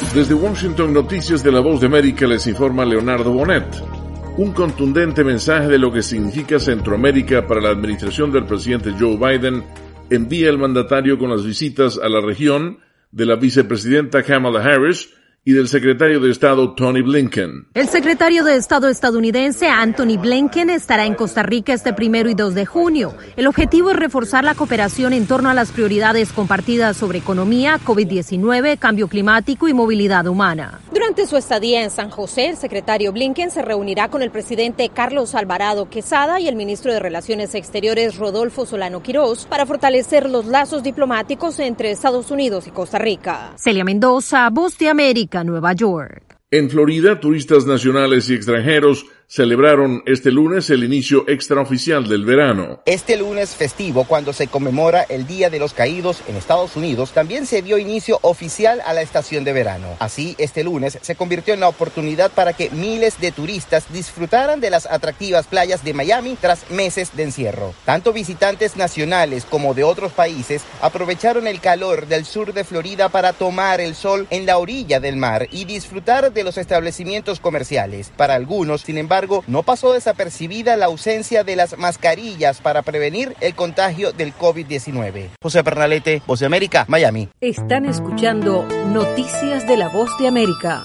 Desde Washington, Noticias de la Voz de América, les informa Leonardo Bonet. Un contundente mensaje de lo que significa Centroamérica para la administración del presidente Joe Biden envía el mandatario con las visitas a la región de la vicepresidenta Kamala Harris y del secretario de Estado Tony Blinken. El secretario de Estado estadounidense Antony Blinken estará en Costa Rica este 1 y 2 de junio. El objetivo es reforzar la cooperación en torno a las prioridades compartidas sobre economía, COVID-19, cambio climático y movilidad humana. Durante su estadía en San José, el secretario Blinken se reunirá con el presidente Carlos Alvarado Quesada y el ministro de Relaciones Exteriores Rodolfo Solano Quirós para fortalecer los lazos diplomáticos entre Estados Unidos y Costa Rica. Celia Mendoza, Voz de América, Nueva York. En Florida, turistas nacionales y extranjeros celebraron este lunes el inicio extraoficial del verano. Este lunes festivo, cuando se conmemora el Día de los Caídos en Estados Unidos, también se dio inicio oficial a la estación de verano. Así, este lunes se convirtió en la oportunidad para que miles de turistas disfrutaran de las atractivas playas de Miami tras meses de encierro. Tanto visitantes nacionales como de otros países aprovecharon el calor del sur de Florida para tomar el sol en la orilla del mar y disfrutar de los establecimientos comerciales. Para algunos, sin embargo, no pasó desapercibida la ausencia de las mascarillas para prevenir el contagio del COVID-19. José Pernalete, Voz de América, Miami. Están escuchando Noticias de la Voz de América.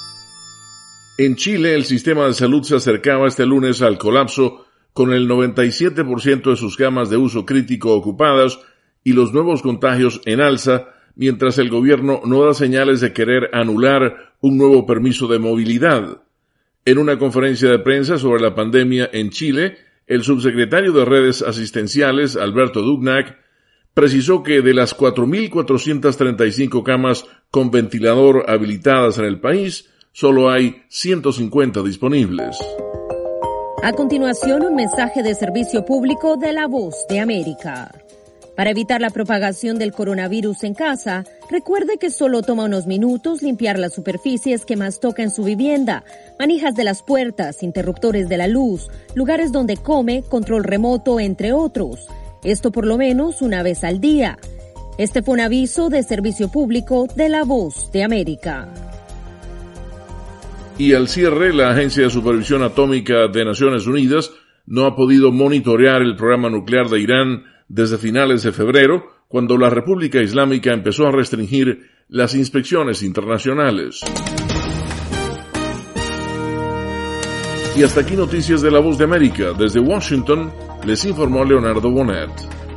En Chile, el sistema de salud se acercaba este lunes al colapso con el 97% de sus camas de uso crítico ocupadas y los nuevos contagios en alza, mientras el gobierno no da señales de querer anular un nuevo permiso de movilidad. En una conferencia de prensa sobre la pandemia en Chile, el subsecretario de Redes Asistenciales, Alberto Dugnac, precisó que de las 4.435 camas con ventilador habilitadas en el país, solo hay 150 disponibles. A continuación, un mensaje de servicio público de la Voz de América. Para evitar la propagación del coronavirus en casa, recuerde que solo toma unos minutos limpiar las superficies que más toca en su vivienda, manijas de las puertas, interruptores de la luz, lugares donde come, control remoto, entre otros. Esto por lo menos una vez al día. Este fue un aviso de servicio público de la Voz de América. Y al cierre, la Agencia de Supervisión Atómica de Naciones Unidas no ha podido monitorear el programa nuclear de Irán desde finales de febrero, cuando la República Islámica empezó a restringir las inspecciones internacionales. Y hasta aquí Noticias de la Voz de América. Desde Washington, les informó Leonardo Bonet.